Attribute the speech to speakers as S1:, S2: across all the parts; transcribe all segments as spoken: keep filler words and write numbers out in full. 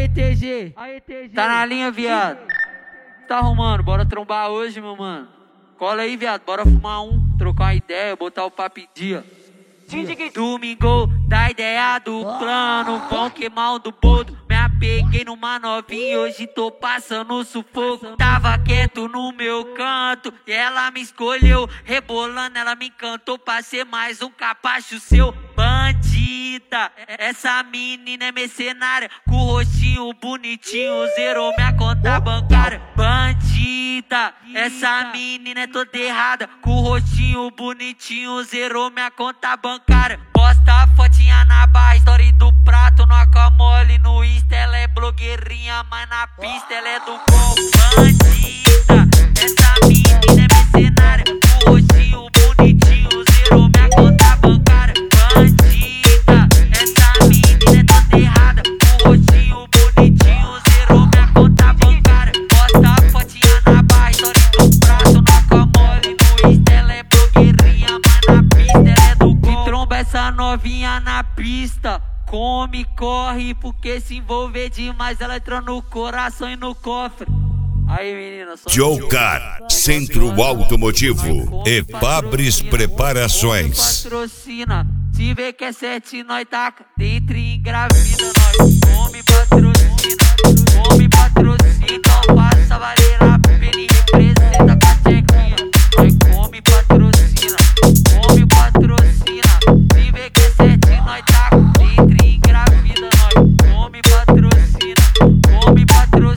S1: Aí, T G, tá na linha, viado? Tá arrumando? Bora trombar hoje, meu mano. Cola aí, viado, bora fumar um, trocar uma ideia, botar o papo em dia. Domingo, da ideia do plano, vão queimar o do boldo. Me apeguei numa novinha, hoje tô passando sufoco. Tava quieto no meu canto e ela me escolheu. Rebolando, ela me encantou pra ser mais um capacho seu. Bandida, essa menina é mercenária, com o rostinho bonitinho, zerou minha conta bancária. Bandida, essa menina é toda errada, com o rostinho bonitinho, zerou minha conta bancária. Posta a fotinha na barra, story do prato, no acamole, no Insta ela é blogueirinha, mas na pista ela é do gol. Bandida, essa menina é mercenária, com o rostinho bonitinho, zerou minha conta bancária. Bandida, essa menina é toda errada, com o rostinho bonitinho, zerou minha conta bancária. Posta a fotinha na barra, story do prato, no acamole, no Insta ela é blogueirinha, mas na pista ela é do gol. Tromba essa novinha na pista, come, corre, porque se envolver demais ela entra no coração e no cofre. Aí, menina, só
S2: Jocar, Centro Automotivo e Fabris Preparações.
S1: Patrocina, se vê que é sete, nós taca dentro e engravida, nós come, patrocina, come, patrocina, então passa valer a pena e representa com a chequinha. Nós come, patrocina, come, patrocina, se vê que é sete, nós taca dentro e engravida, nós come, patrocina, come, patrocina.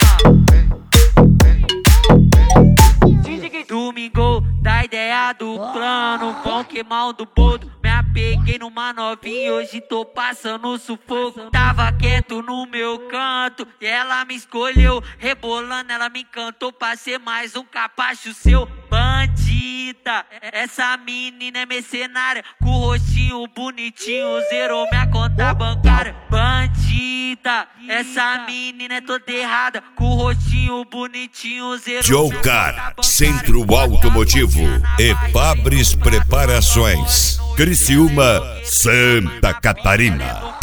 S1: Domingo, da ideia do plano, vão queimar o do boldo. Me apeguei numa novinha, hoje tô passando sufoco. Tava quieto no meu canto e ela me escolheu. Rebolando, ela me encantou pra ser mais um capacho seu. Bandida, essa menina é mercenária, com o rostinho bonitinho, zerou minha conta bancária. Bandida, essa menina é toda errada, com o rostinho bonitinho, zerou
S2: Jocar, Centro Automotivo e Fabris Preparações. Criciúma, Santa Catarina.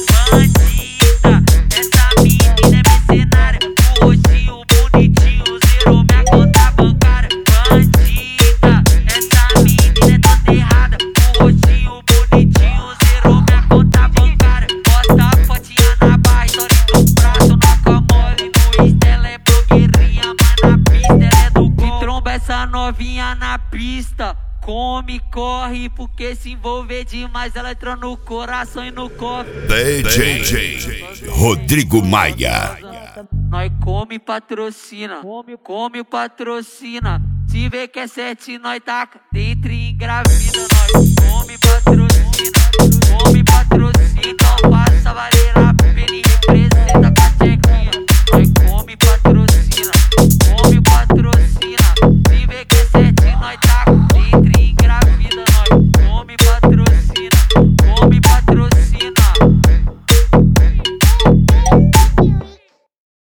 S2: Essa novinha na pista, come, corre, porque se envolver demais ela entra no coração e no cofre. D J Rodrigo Maia.
S1: Nós come, patrocina, come, come, patrocina, se vê que é sete, nós taca dentro e engravida, nós